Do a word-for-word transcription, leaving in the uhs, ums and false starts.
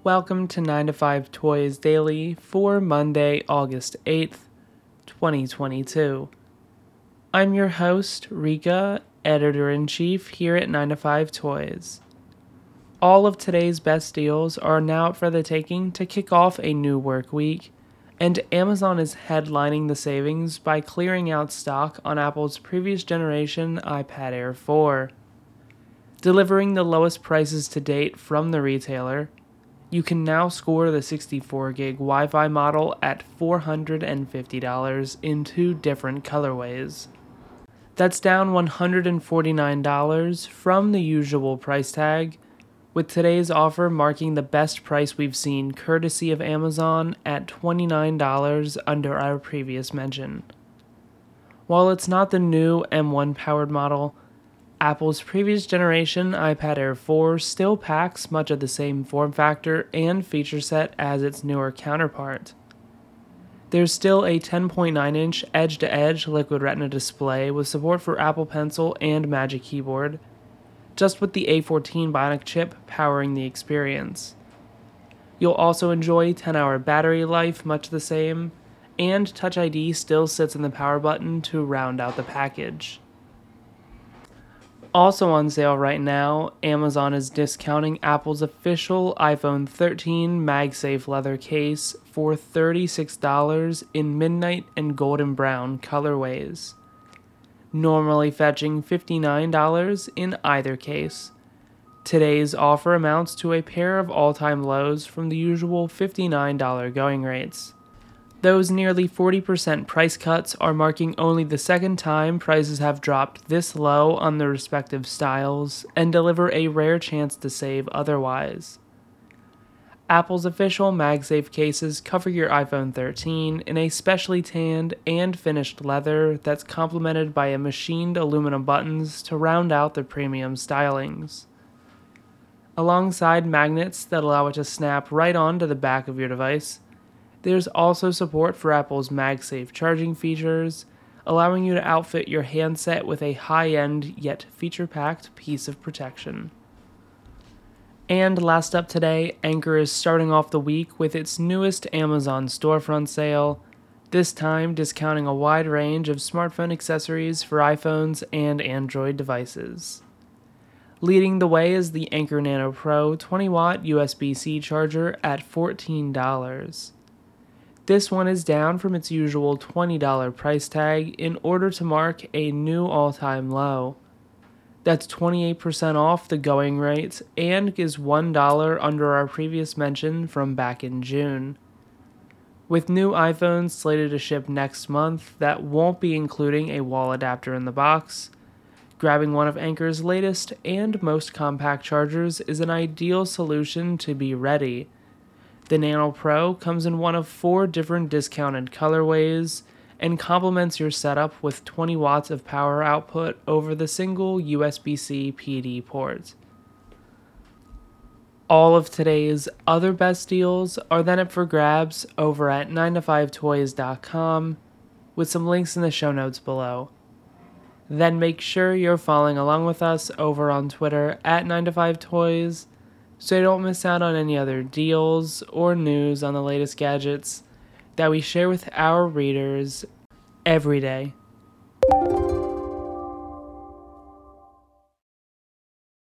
Welcome to nine to five Toys Daily for Monday, August eighth, twenty twenty-two. I'm your host, Rika, Editor-in-Chief here at nine to five Toys. All of today's best deals are now up for the taking to kick off a new work week, and Amazon is headlining the savings by clearing out stock on Apple's previous generation iPad Air four. Delivering the lowest prices to date from the retailer, you can now score the sixty-four gig Wi-Fi model at four hundred fifty dollars in two different colorways. That's down one hundred forty-nine dollars from the usual price tag, with today's offer marking the best price we've seen courtesy of Amazon at twenty-nine dollars under our previous mention. While it's not the new M one powered model, Apple's previous generation iPad Air four still packs much of the same form factor and feature set as its newer counterpart. There's still a ten point nine inch edge-to-edge Liquid Retina display with support for Apple Pencil and Magic Keyboard, just with the A fourteen Bionic chip powering the experience. You'll also enjoy ten hour battery life, much the same, and Touch I D still sits in the power button to round out the package. Also on sale right now, Amazon is discounting Apple's official iPhone thirteen MagSafe leather case for thirty-six dollars in midnight and golden brown colorways, normally fetching fifty-nine dollars in either case. Today's offer amounts to a pair of all-time lows from the usual fifty-nine dollars going rates. Those nearly forty percent price cuts are marking only the second time prices have dropped this low on the respective styles and deliver a rare chance to save otherwise. Apple's official MagSafe cases cover your iPhone thirteen in a specially tanned and finished leather that's complemented by a machined aluminum buttons to round out the premium stylings. Alongside magnets that allow it to snap right onto the back of your device, there's also support for Apple's MagSafe charging features, allowing you to outfit your handset with a high-end yet feature-packed piece of protection. And last up today, Anker is starting off the week with its newest Amazon storefront sale, this time discounting a wide range of smartphone accessories for iPhones and Android devices. Leading the way is the Anker Nano Pro twenty watt U S B-C charger at fourteen dollars. This one is down from its usual twenty dollars price tag in order to mark a new all-time low. That's twenty-eight percent off the going rate and is one dollar under our previous mention from back in June. With new iPhones slated to ship next month that won't be including a wall adapter in the box, grabbing one of Anker's latest and most compact chargers is an ideal solution to be ready. The Nano Pro comes in one of four different discounted colorways and complements your setup with twenty watts of power output over the single U S B-C P D port. All of today's other best deals are then up for grabs over at nine to five toys dot com, with some links in the show notes below. Then make sure you're following along with us over on Twitter at nine to five toys, so you don't miss out on any other deals or news on the latest gadgets that we share with our readers every day.